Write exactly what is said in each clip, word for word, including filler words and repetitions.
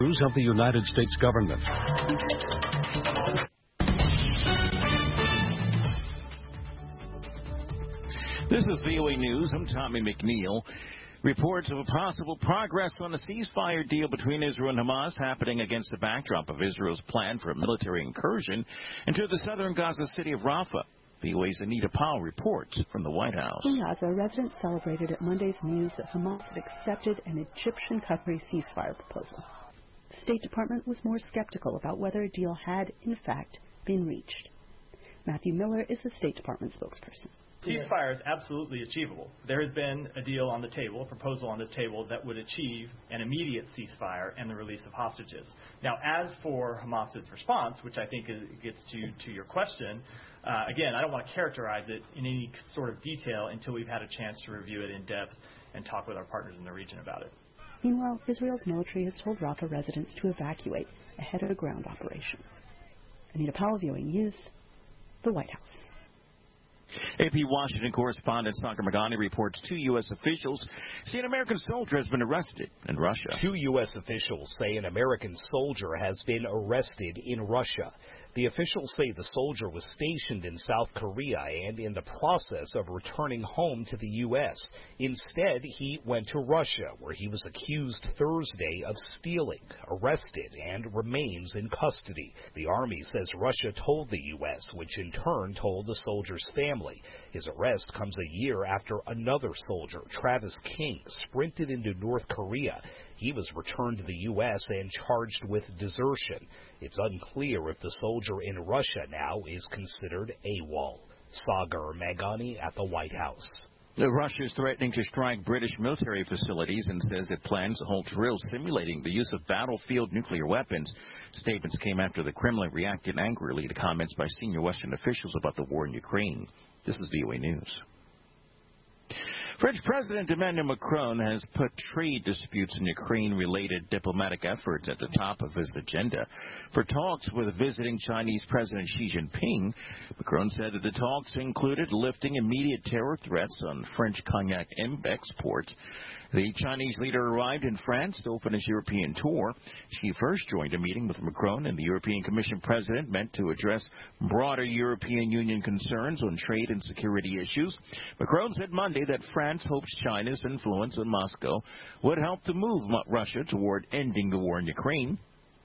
of the United States government. This is V O A News. I'm Tommy McNeil. Reports of a possible progress on a ceasefire deal between Israel and Hamas happening against the backdrop of Israel's plan for a military incursion into the southern Gaza city of Rafah. V O A's Anita Powell reports from the White House. In Gaza, residents celebrated at Monday's news that Hamas had accepted an Egyptian-Qatari ceasefire proposal. The State Department was more skeptical about whether a deal had, in fact, been reached. Matthew Miller is the State Department spokesperson. Ceasefire is absolutely achievable. There has been a deal on the table, a proposal on the table that would achieve an immediate ceasefire and the release of hostages. Now, as for Hamas's response, which I think is, gets to, to your question, uh, again, I don't want to characterize it in any sort of detail until we've had a chance to review it in depth and talk with our partners in the region about it. Meanwhile, Israel's military has told Rafah residents to evacuate ahead of a ground operation. Anita Powell, V O A News, the White House. A P Washington correspondent Sagar Meghani reports two U S officials say an American soldier has been arrested in Russia. Two U S officials say an American soldier has been arrested in Russia. The officials say the soldier was stationed in South Korea and in the process of returning home to the U S. Instead, he went to Russia, where he was accused Thursday of stealing, arrested, and remains in custody. The Army says Russia told the U S, which in turn told the soldier's family. His arrest comes a year after another soldier, Travis King, sprinted into North Korea. He was returned to the U S and charged with desertion. It's unclear if the soldier in Russia now is considered AWOL. Sagar Meghani at the White House. Russia is threatening to strike British military facilities and says it plans to hold drills simulating the use of battlefield nuclear weapons. Statements came after the Kremlin reacted angrily to comments by senior Western officials about the war in Ukraine. This is V O A News. French President Emmanuel Macron has put trade disputes in Ukraine-related diplomatic efforts at the top of his agenda. For talks with visiting Chinese President Xi Jinping, Macron said that the talks included lifting immediate terror threats on French cognac exports. The Chinese leader arrived in France to open his European tour. Xi first joined a meeting with Macron and the European Commission president meant to address broader European Union concerns on trade and security issues. Macron said Monday that France hopes China's influence in Moscow would help to move Russia toward ending the war in Ukraine.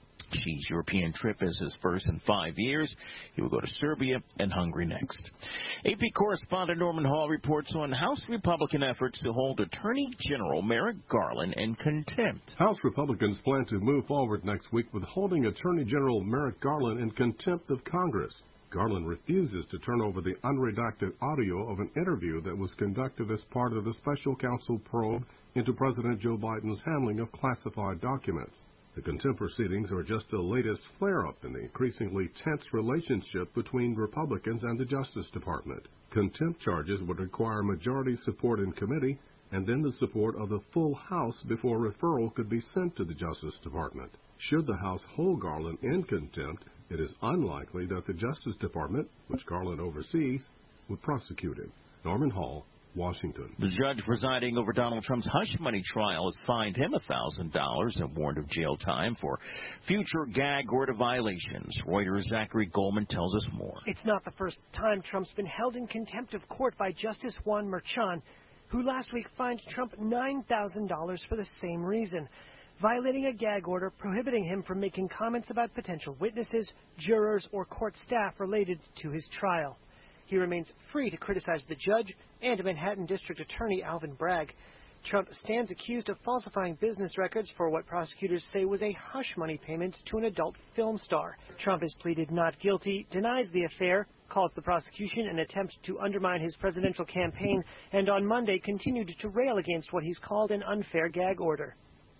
Xi's European trip is his first in five years. He will go to Serbia and Hungary next. A P correspondent Norman Hall reports on House Republican efforts to hold Attorney General Merrick Garland in contempt. House Republicans plan to move forward next week with holding Attorney General Merrick Garland in contempt of Congress. Garland refuses to turn over the unredacted audio of an interview that was conducted as part of the special counsel probe into President Joe Biden's handling of classified documents. The contempt proceedings are just the latest flare-up in the increasingly tense relationship between Republicans and the Justice Department. Contempt charges would require majority support in committee and then the support of the full House before referral could be sent to the Justice Department. Should the House hold Garland in contempt, it is unlikely that the Justice Department, which Garland oversees, would prosecute him. Norman Hall, Washington. The judge presiding over Donald Trump's hush money trial has fined him one thousand dollars and warned of jail time for future gag order violations. Reuters' Zachary Goldman tells us more. It's not the first time Trump's been held in contempt of court by Justice Juan Merchan, who last week fined Trump nine thousand dollars for the same reason, violating a gag order prohibiting him from making comments about potential witnesses, jurors, or court staff related to his trial. He remains free to criticize the judge and Manhattan District Attorney Alvin Bragg. Trump stands accused of falsifying business records for what prosecutors say was a hush money payment to an adult film star. Trump has pleaded not guilty, denies the affair, calls the prosecution an attempt to undermine his presidential campaign, and on Monday continued to rail against what he's called an unfair gag order.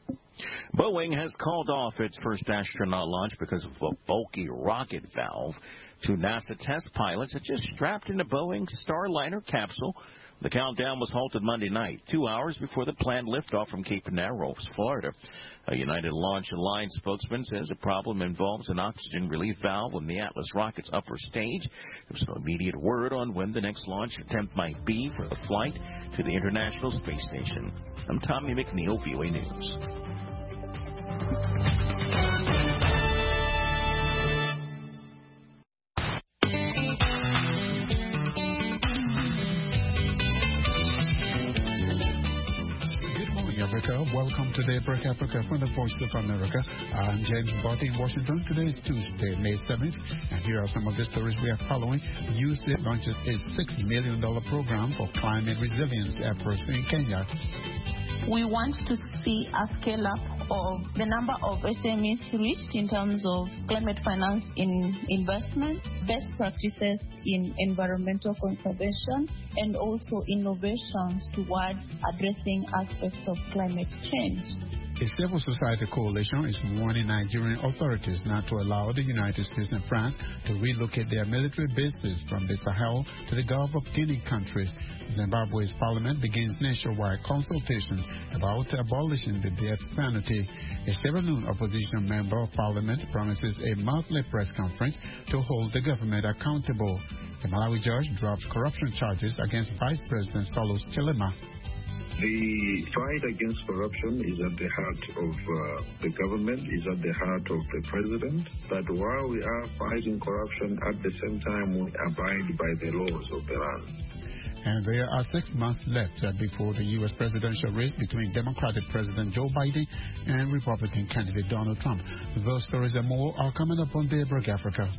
Boeing has called off its first astronaut launch because of a bulky rocket valve. Two NASA test pilots had just strapped in the Boeing Starliner capsule. The countdown was halted Monday night, two hours before the planned liftoff from Cape Canaveral, Florida. A United Launch Alliance spokesman says the problem involves an oxygen relief valve on the Atlas rocket's upper stage. There's no immediate word on when the next launch attempt might be for the flight to the International Space Station. I'm Tommy McNeil, V O A News. Welcome to Daybreak Africa from the Voice of America. I'm James Barty in Washington. Today is Tuesday, May seventh, and here are some of the stories we are following. U S A launches a six million dollars program for climate resilience efforts in Kenya. We want to see a scale-up of the number of S M Es reached in terms of climate finance in investment, best practices in environmental conservation, and also innovations towards addressing aspects of climate change. A civil society coalition is warning Nigerian authorities not to allow the United States and France to relocate their military bases from the Sahel to the Gulf of Guinea countries. Zimbabwe's parliament begins nationwide consultations about abolishing the death penalty. A seven-noon opposition member of parliament promises a monthly press conference to hold the government accountable. A Malawi judge drops corruption charges against Vice President Carlos Chilema. The fight against corruption is at the heart of uh, the government, is at the heart of the president. But while we are fighting corruption, at the same time we abide by the laws of the land. And there are six months left uh, before the U S presidential race between Democratic President Joe Biden and Republican candidate Donald Trump. Those stories and more are coming up on Daybreak Africa.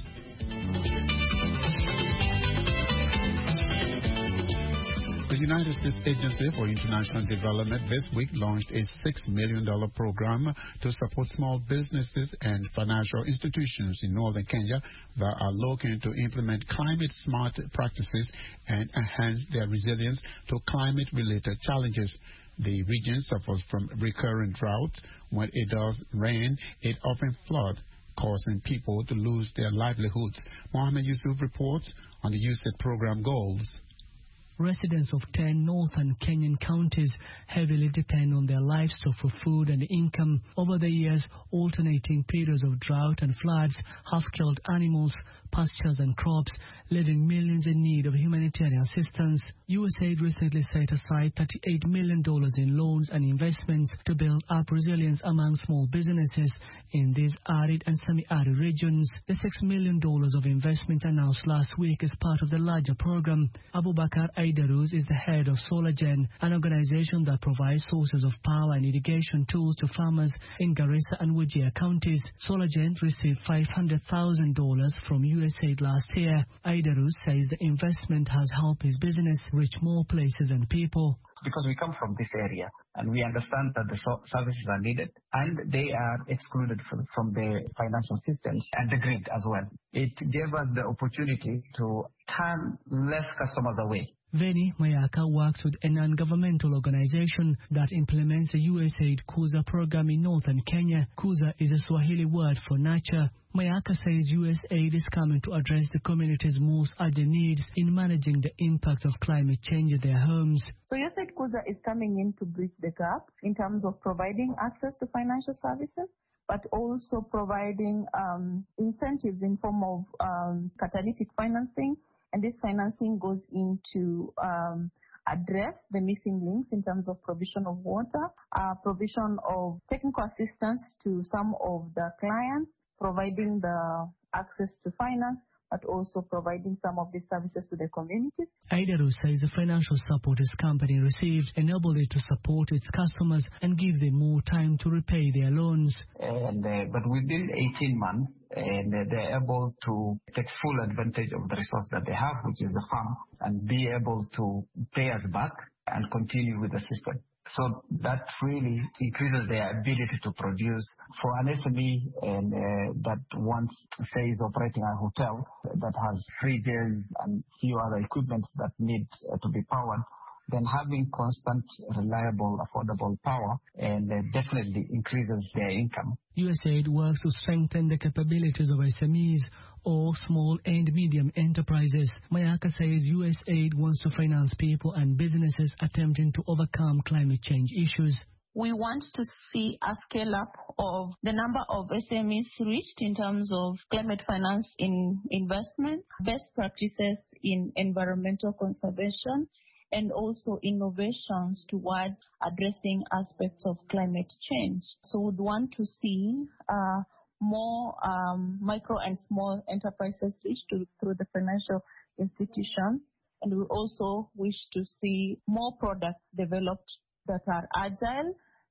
The United States Agency for International Development this week launched a six million dollars program to support small businesses and financial institutions in northern Kenya that are looking to implement climate-smart practices and enhance their resilience to climate-related challenges. The region suffers from recurrent drought. When it does rain, it often floods, causing people to lose their livelihoods. Mohammed Yusuf reports on the U S A I D program goals. Residents of ten northern Kenyan counties heavily depend on their livestock for food and income. Over the years, alternating periods of drought and floods have killed animals, pastures and crops, leaving millions in need of humanitarian assistance. U S A I D recently set aside thirty-eight million dollars in loans and investments to build up resilience among small businesses in these arid and semi-arid regions. The six million dollars of investment announced last week is part of the larger program. Abubakar Aidarus is the head of SolarGen, an organization that provides sources of power and irrigation tools to farmers in Garissa and Wajir counties. SolarGen received five hundred thousand dollars from U S A I D last year. Aidarus says the investment has helped his business reach more places and people. Because we come from this area and we understand that the so- services are needed and they are excluded from, from the financial systems and the grid as well. It gave us the opportunity to turn less customers away. Veni Mayaka works with a non-governmental organization that implements the U S A I D Kuza program in northern Kenya. Kuza is a Swahili word for nurture. Mayaka says U S A I D is coming to address the community's most urgent needs in managing the impact of climate change in their homes. So U S A I D Kuza is coming in to bridge the gap in terms of providing access to financial services, but also providing um, incentives in form of um, catalytic financing. And this financing goes into um, address the missing links in terms of provision of water, uh, provision of technical assistance to some of the clients, providing the access to finance, but also providing some of these services to the communities. Aidaru says the financial support his company received enabled it to support its customers and give them more time to repay their loans. And uh, but within eighteen months, and uh, they're able to take full advantage of the resource that they have, which is the farm, and be able to pay us back and continue with the system. So that really increases their ability to produce. For an S M E and uh, that once, say, is operating a hotel that has fridges and few other equipment that need uh, to be powered, then having constant, reliable, affordable power and uh, definitely increases their income. U S A I D works to strengthen the capabilities of S M Es or small and medium enterprises. Mayaka says U S A I D wants to finance people and businesses attempting to overcome climate change issues. We want to see a scale up of the number of S M Es reached in terms of climate finance in investment, best practices in environmental conservation, and also innovations towards addressing aspects of climate change. So we'd want to see uh, more um, micro and small enterprises reached to, through the financial institutions. And we also wish to see more products developed that are agile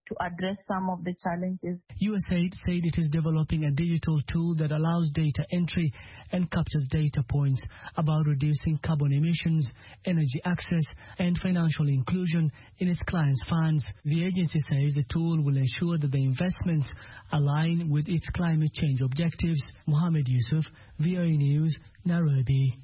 to address some of the challenges. U S A I D said it is developing a digital tool that allows data entry and captures data points about reducing carbon emissions, energy access, and financial inclusion in its clients' funds. The agency says the tool will ensure that the investments align with its climate change objectives. Mohammed Yusuf, V O A News, Nairobi.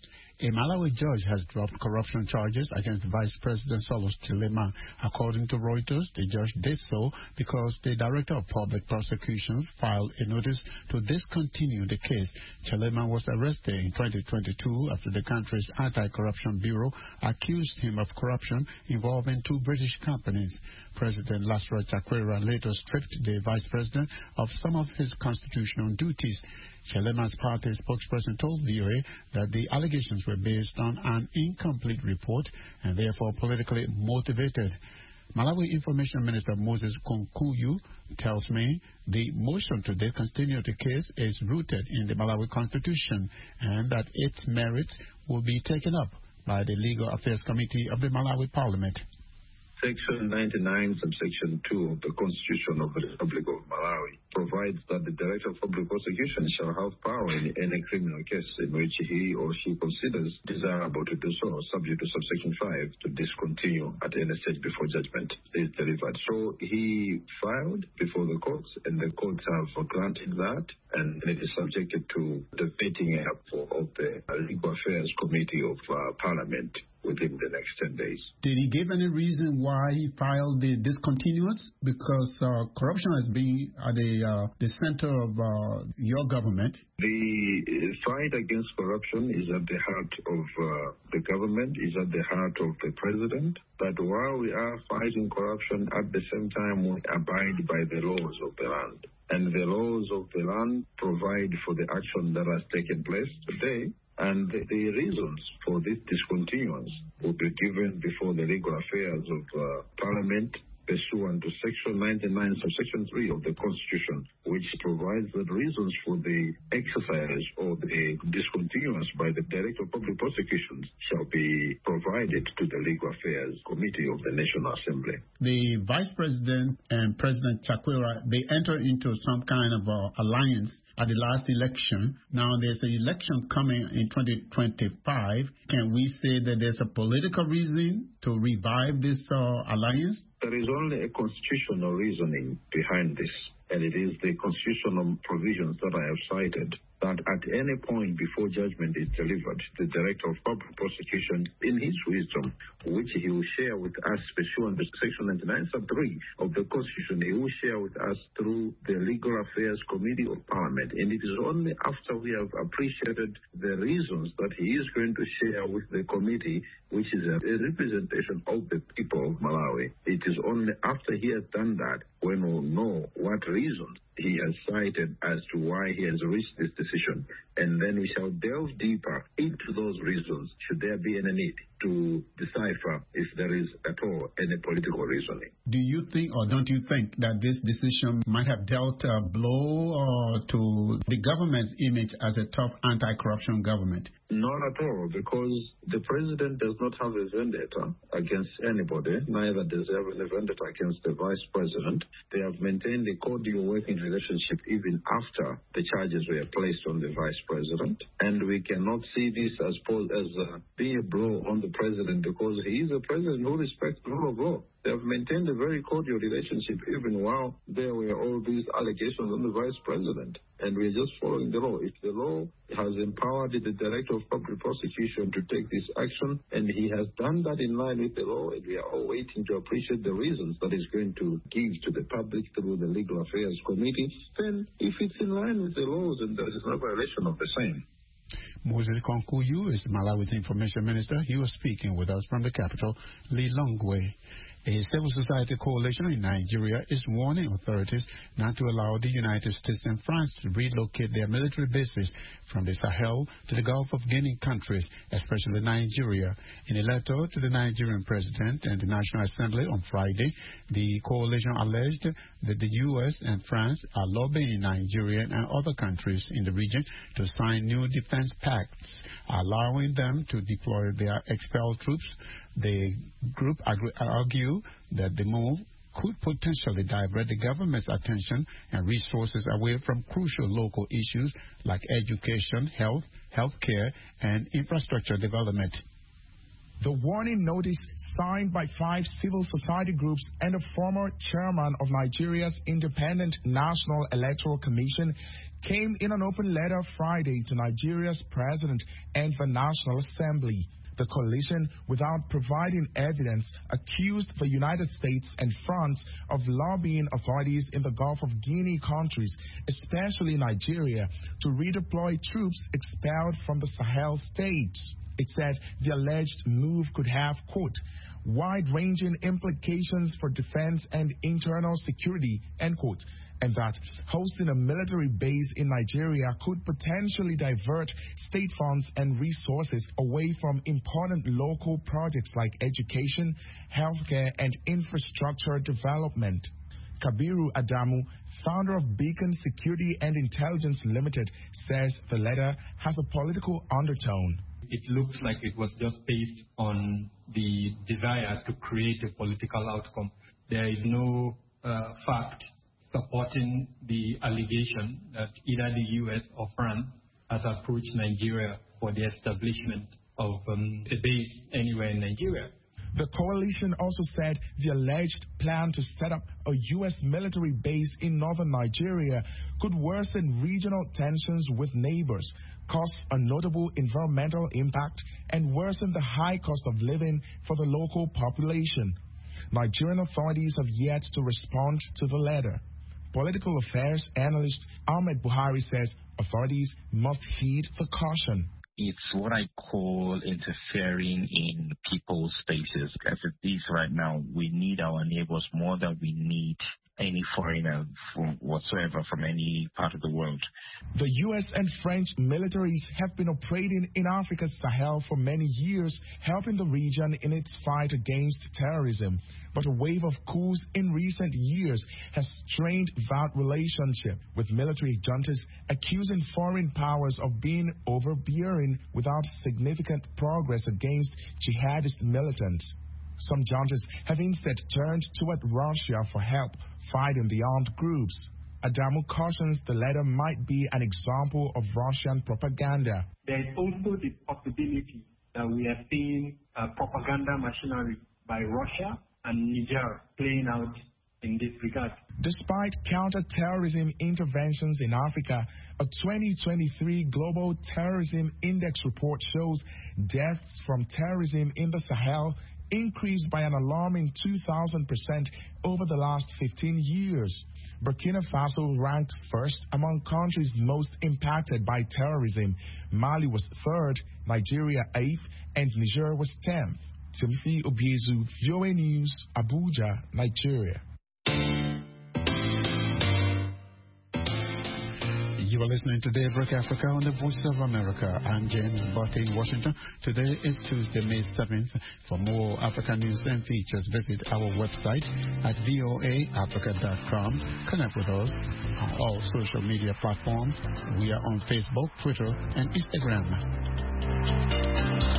A Malawi judge has dropped corruption charges against Vice President Saulos Chilema. According to Reuters, the judge did so because the Director of Public Prosecutions filed a notice to discontinue the case. Chilema was arrested in twenty twenty-two after the country's Anti-Corruption Bureau accused him of corruption involving two British companies. President Lazarus Chakwera later stripped the Vice President of some of his constitutional duties. Chilema's party spokesperson told V O A that the allegations were based on an incomplete report and therefore politically motivated. Malawi Information Minister Moses Konkuyu tells me the motion to discontinue the case is rooted in the Malawi Constitution and that its merits will be taken up by the Legal Affairs Committee of the Malawi Parliament. Section ninety-nine, subsection two of the Constitution of the Republic of Malawi provides that the Director of Public Prosecution shall have power in any criminal case in which he or she considers desirable to do so, subject to subsection five, to discontinue at any stage before judgment is delivered. So he filed before the courts, and the courts have granted that, and it is subjected to the vetting up of the Legal Affairs Committee of uh, Parliament within the next ten days. Did he give any reason why he filed the discontinuance? Because uh, corruption has been at the, uh, the center of uh, your government. The fight against corruption is at the heart of uh, the government, is at the heart of the president. But while we are fighting corruption, at the same time we abide by the laws of the land. And the laws of the land provide for the action that has taken place today. And the, the reasons for this discontinuance will be given before the Legal Affairs of uh, Parliament pursuant to Section ninety-nine, subsection three of the Constitution, which provides the reasons for the exercise or the discontinuance by the Director of Public Prosecutions shall be provided to the Legal Affairs Committee of the National Assembly. The Vice President and President Chakwera, they enter into some kind of uh, alliance at the last election. Now there's an election coming in twenty twenty-five. Can we say that there's a political reason to revive this uh, alliance? There is only a constitutional reasoning behind this, and it is the constitutional provisions that I have cited, that at any point before judgment is delivered, the Director of Public Prosecution, in his wisdom, which he will share with us pursuant to Section ninety-nine, sub three of the Constitution, he will share with us through the Legal Affairs Committee of Parliament. And it is only after we have appreciated the reasons that he is going to share with the committee, which is a, a representation of the people of Malawi. It is only after he has done that when we'll know what reasons he has cited as to why he has reached this decision. And then we shall delve deeper into those reasons, should there be any need to decipher if there is at all any political reasoning. Do you think, or don't you think, that this decision might have dealt a blow uh, to the government's image as a tough anti-corruption government? Not at all, because the president does not have a vendetta against anybody, neither does he have a vendetta against the vice president. They have maintained a cordial working relationship even after the charges were placed on the vice president. And we cannot see this as, as uh, being a blow on the president, because he is a president who respects the rule of law. They have maintained a very cordial relationship even while there were all these allegations on the vice president. And we are just following the law. If the law has empowered the Director of Public Prosecution to take this action, and he has done that in line with the law, and we are all waiting to appreciate the reasons that he's going to give to the public through the Legal Affairs Committee, then if it's in line with the laws, then there is no violation of the same. Moses Konkuyu is Malawi's Information Minister. He was speaking with us from the capital, Lilongwe. A civil society coalition in Nigeria is warning authorities not to allow the United States and France to relocate their military bases from the Sahel to the Gulf of Guinea countries, especially Nigeria. In a letter to the Nigerian president and the National Assembly on Friday, the coalition alleged that the U S and France are lobbying Nigeria and other countries in the region to sign new defense pacts, allowing them to deploy their expelled troops. The group argue that the move could potentially divert the government's attention and resources away from crucial local issues like education, health, healthcare, and infrastructure development. The warning notice signed by five civil society groups and a former chairman of Nigeria's Independent National Electoral Commission came in an open letter Friday to Nigeria's president and the National Assembly. The coalition, without providing evidence, accused the United States and France of lobbying authorities in the Gulf of Guinea countries, especially Nigeria, to redeploy troops expelled from the Sahel states. It said the alleged move could have, quote, wide-ranging implications for defense and internal security, end quote, and that hosting a military base in Nigeria could potentially divert state funds and resources away from important local projects like education, healthcare, and infrastructure development. Kabiru Adamu, founder of Beacon Security and Intelligence Limited, says the letter has a political undertone. It looks like it was just based on the desire to create a political outcome. There is no uh, fact supporting the allegation that either the U S or France has approached Nigeria for the establishment of um, a base anywhere in Nigeria. The coalition also said the alleged plan to set up a U S military base in northern Nigeria could worsen regional tensions with neighbors, cause a notable environmental impact, and worsen the high cost of living for the local population. Nigerian authorities have yet to respond to the letter. Political affairs analyst Ahmed Buhari says authorities must heed the caution. It's what I call interfering in people's spaces. As it is right now, we need our neighbors more than we need any foreigner from whatsoever from any part of the world. The U S and French militaries have been operating in Africa's Sahel for many years, helping the region in its fight against terrorism. But a wave of coups in recent years has strained that relationship, with military juntas accusing foreign powers of being overbearing without significant progress against jihadist militants. Some juntas have instead turned toward Russia for help fighting the armed groups. Adamu cautions the letter might be an example of Russian propaganda. There is also the possibility that we are seeing uh, propaganda machinery by Russia and Niger playing out in this regard. Despite counter-terrorism interventions in Africa, a twenty twenty-three Global Terrorism Index report shows deaths from terrorism in the Sahel increased by an alarming two thousand percent over the last fifteen years. Burkina Faso ranked first among countries most impacted by terrorism. Mali was third, Nigeria eighth, and Niger was tenth. Timothy Obiezu, V O A News, Abuja, Nigeria. You are listening to Daybreak Africa on the Voice of America. I'm James Butte in Washington. Today is Tuesday, May seventh. For more African news and features, visit our website at V O A Africa dot com. Connect with us on all social media platforms. We are on Facebook, Twitter, and Instagram.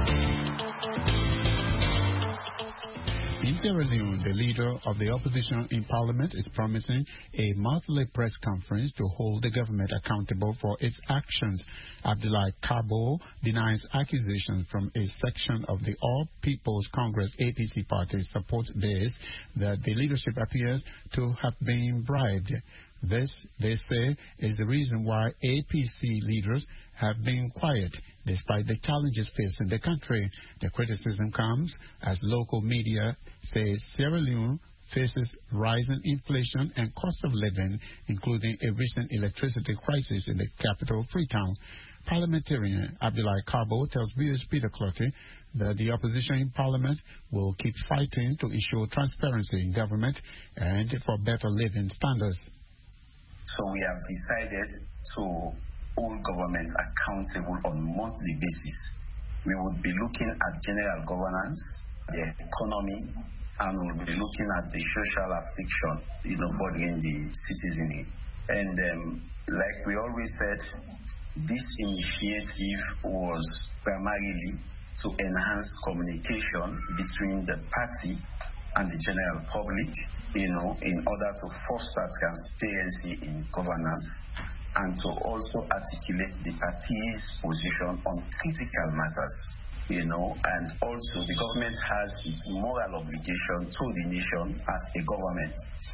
In Sierra Leone, the leader of the opposition in parliament is promising a monthly press conference to hold the government accountable for its actions. Abdoulaye Karbo denies accusations from a section of the All People's Congress A P C party support base that the leadership appears to have been bribed. This, they say, is the reason why A P C leaders have been quiet, despite the challenges facing the country. The criticism comes as local media says Sierra Leone faces rising inflation and cost of living, including a recent electricity crisis in the capital, Freetown. Parliamentarian Abdoulaye Karbo tells V O A's Peter Clotty that the opposition in parliament will keep fighting to ensure transparency in government and for better living standards. So we have decided to hold government accountable on a monthly basis. We would be looking at general governance, the economy, and we'll be looking at the social affliction, you know, bothering the citizenry. And um, like we always said, this initiative was primarily to enhance communication between the party and the general public, you know, in order to foster transparency in governance and to also articulate the party's position on critical matters, you know, and also the government has its moral obligation to the nation as a government.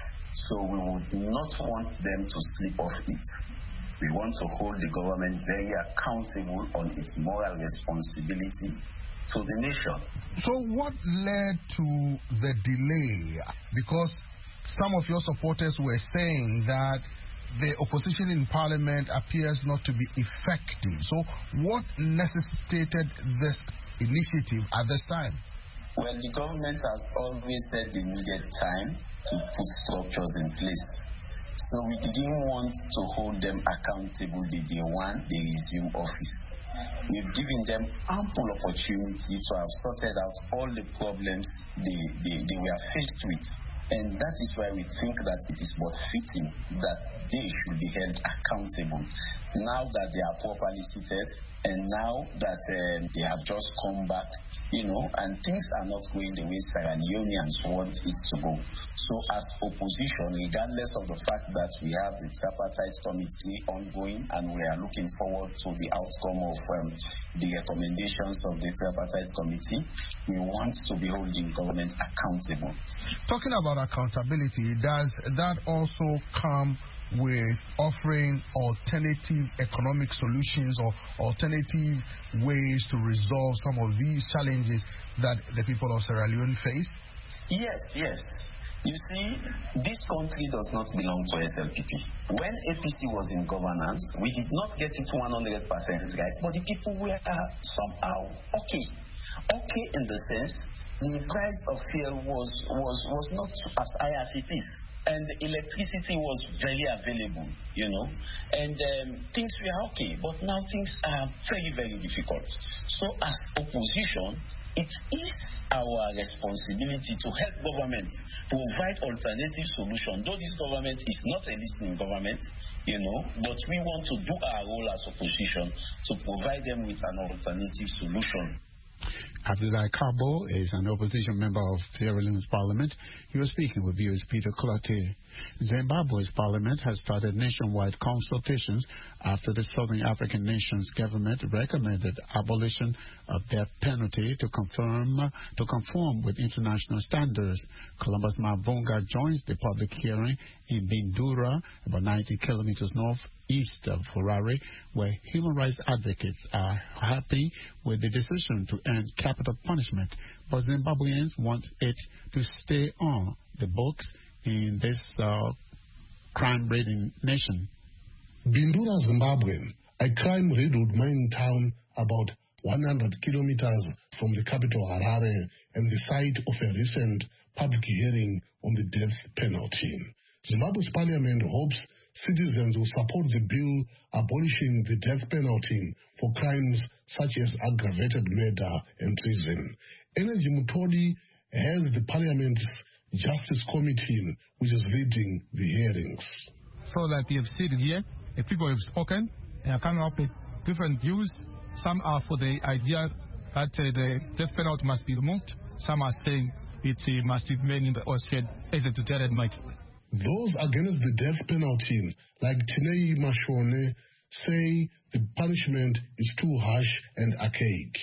So we would not want them to slip off it. We want to hold the government very accountable on its moral responsibility to the nation. So what led to the delay? Because some of your supporters were saying that the opposition in parliament appears not to be effective. So what necessitated this initiative at this time? Well, the government has always said they needed time to put structures in place. So we didn't want to hold them accountable the day one they resume office. We've given them ample opportunity to have sorted out all the problems they, they, they were faced with. And that is why we think that it is but fitting that they should be held accountable. Now that they are properly seated, and now that um, they have just come back, you know, and things are not going the way Sierra Leoneans want it to go. So as opposition, regardless of the fact that we have the tripartite committee ongoing and we are looking forward to the outcome of um, the recommendations of the tripartite committee, we want to be holding government accountable. Talking about accountability, does that also come with offering alternative economic solutions or alternative ways to resolve some of these challenges that the people of Sierra Leone face? Yes, yes. You see, this country does not belong to S L P P. When A P C was in governance, we did not get it one hundred percent right, but the people were uh, somehow okay. Okay in the sense the price of fuel was, was, was not as high as it is. And the electricity was very available, you know, and um, things were okay. But now things are very, very difficult. So as opposition, it is our responsibility to help government provide alternative solutions. Though this government is not a listening government, you know, but we want to do our role as opposition to provide them with an alternative solution. Abdullahi Kabo is an opposition member of Sierra Leone's parliament. He was speaking with viewers Peter Cloutier. Zimbabwe's parliament has started nationwide consultations after the Southern African nation's government recommended abolition of death penalty to confirm to conform with international standards. Columbus Mavunga joins the public hearing in Bindura, about ninety kilometers north east of Harare, where human rights advocates are happy with the decision to end capital punishment, but Zimbabweans want it to stay on the books in this uh, crime-ridden nation. Bindura, Zimbabwe, a crime-riddled mining town about one hundred kilometers from the capital Harare and the site of a recent public hearing on the death penalty. Zimbabwe's parliament hopes citizens will support the bill abolishing the death penalty for crimes such as aggravated murder and treason. Energy Mutodi heads the parliament's Justice Committee, which is leading the hearings. So that we have seen here, the people have spoken and are coming up with different views. Some are for the idea that uh, the death penalty must be removed. Some are saying it uh, must remain in the Austrian as a deterrent might. Those against the death penalty, like Tinei Mashone, say the punishment is too harsh and archaic.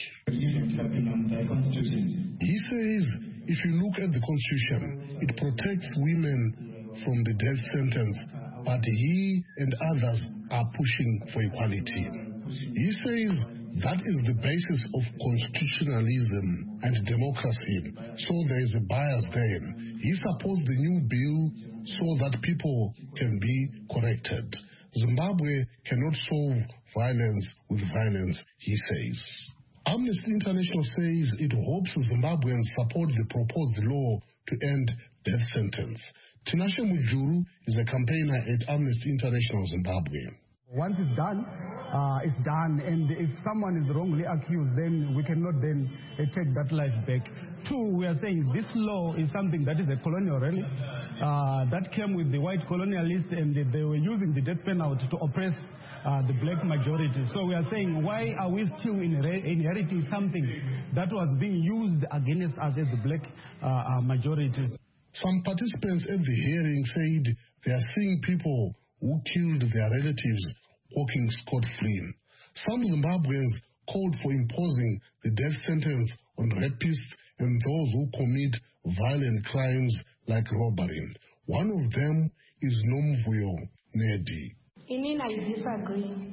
He says if you look at the Constitution, it protects women from the death sentence, but he and others are pushing for equality. He says that is the basis of constitutionalism and democracy, so there is a bias there. He supports the new bill so that people can be corrected. Zimbabwe cannot solve violence with violence, he says. Amnesty International says it hopes Zimbabweans support the proposed law to end death sentence. Tinashe Mujuru is a campaigner at Amnesty International Zimbabwe. Once it's done, uh, it's done, and if someone is wrongly accused, then we cannot then uh, take that life back. Two, we are saying this law is something that is a colonial relic uh, that came with the white colonialists, and they, they were using the death penalty to oppress uh, the black majority. So we are saying, why are we still inher- inheriting something that was being used against us as the black uh, uh, majority? Some participants at the hearing said they are seeing people who killed their relatives walking scot-free. Some Zimbabweans called for imposing the death sentence on rapists and those who commit violent crimes like robbery. One of them is Nomvuyo Nedi. Inini, I disagree.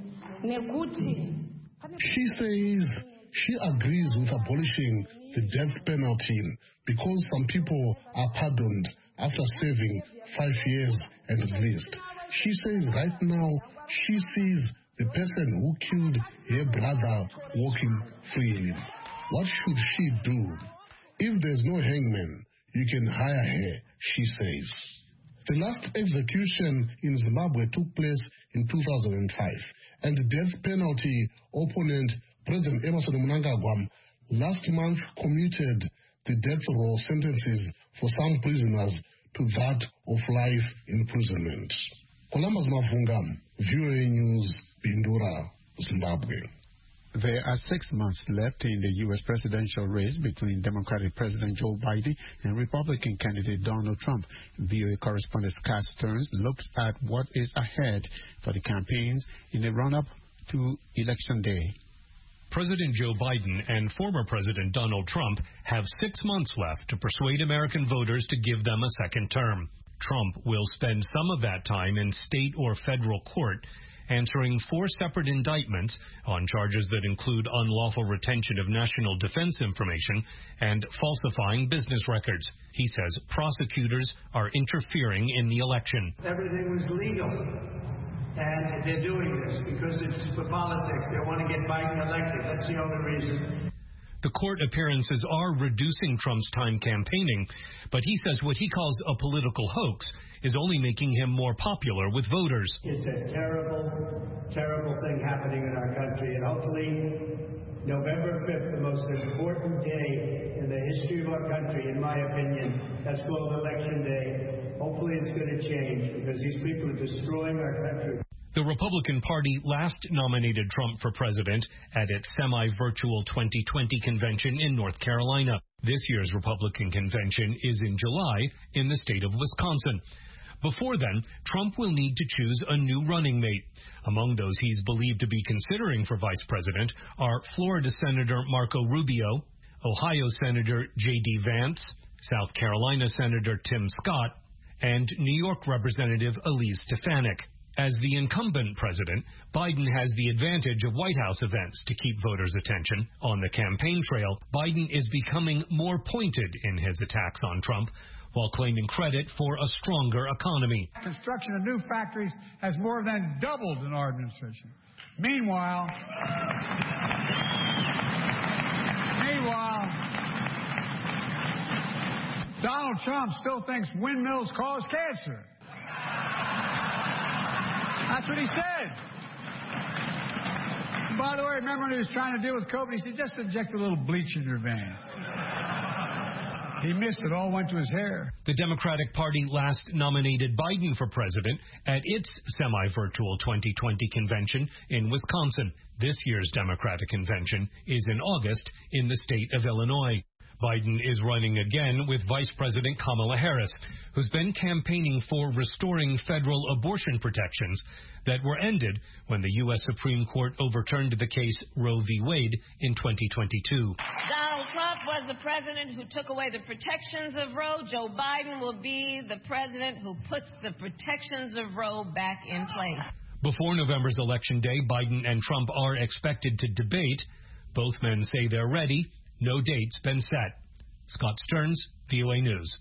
She says she agrees with abolishing the death penalty because some people are pardoned after serving five years and released. She says right now she sees the person who killed her brother walking freely. What should she do? If there's no hangman, you can hire her, she says. The last execution in Zimbabwe took place in two thousand five, and the death penalty opponent, President Emmerson Mnangagwa, last month commuted the death row sentences for some prisoners to that of life imprisonment. Columbus Mavungam, V O A News, Bindura, Zimbabwe. There are six months left in the U S presidential race between Democratic President Joe Biden and Republican candidate Donald Trump. V O A correspondent Scott Stearns looks at what is ahead for the campaigns in the run-up to Election Day. President Joe Biden and former President Donald Trump have six months left to persuade American voters to give them a second term. Trump will spend some of that time in state or federal court answering four separate indictments on charges that include unlawful retention of national defense information and falsifying business records. He says prosecutors are interfering in the election. Everything was legal, and they're doing this because it's for politics. They want to get Biden elected. That's the only reason. The court appearances are reducing Trump's time campaigning, but he says what he calls a political hoax is only making him more popular with voters. It's a terrible, terrible thing happening in our country, and hopefully November fifth, the most important day in the history of our country, in my opinion, that's called Election Day. Hopefully it's going to change because these people are destroying our country. The Republican Party last nominated Trump for president at its semi-virtual twenty twenty convention in North Carolina. This year's Republican convention is in July in the state of Wisconsin. Before then, Trump will need to choose a new running mate. Among those he's believed to be considering for vice president are Florida Senator Marco Rubio, Ohio Senator J D Vance, South Carolina Senator Tim Scott, and New York Representative Elise Stefanik. As the incumbent president, Biden has the advantage of White House events to keep voters' attention. On the campaign trail, Biden is becoming more pointed in his attacks on Trump, while claiming credit for a stronger economy. Construction of new factories has more than doubled in our administration. Meanwhile, meanwhile, Donald Trump still thinks windmills cause cancer. That's what he said. And by the way, remember when he was trying to deal with COVID, he said, just inject a little bleach in your veins. He missed it. All went to his hair. The Democratic Party last nominated Biden for president at its semi-virtual twenty twenty convention in Wisconsin. This year's Democratic convention is in August in the state of Illinois. Biden is running again with Vice President Kamala Harris, who's been campaigning for restoring federal abortion protections that were ended when the U S Supreme Court overturned the case Roe v. Wade in twenty twenty-two. Donald Trump was the president who took away the protections of Roe. Joe Biden will be the president who puts the protections of Roe back in place. Before November's election day, Biden and Trump are expected to debate. Both men say they're ready. No date's been set. Scott Stearns, V O A News.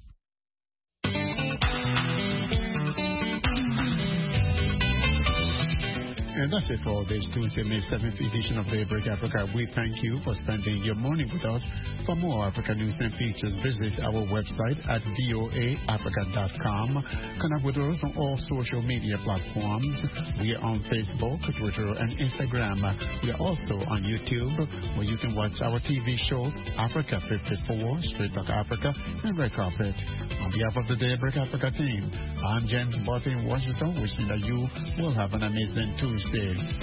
And that's it for this Tuesday, May seventh edition of Daybreak Africa. We thank you for spending your morning with us. For more Africa news and features, visit our website at V O A Africa dot com. Connect with us on all social media platforms. We are on Facebook, Twitter, and Instagram. We are also on YouTube, where you can watch our T V shows, Africa fifty-four, Straight Talk Africa, and Red Carpet. On behalf of the Daybreak Africa team, I'm James Barton in Washington, wishing that you will have an amazing Tuesday.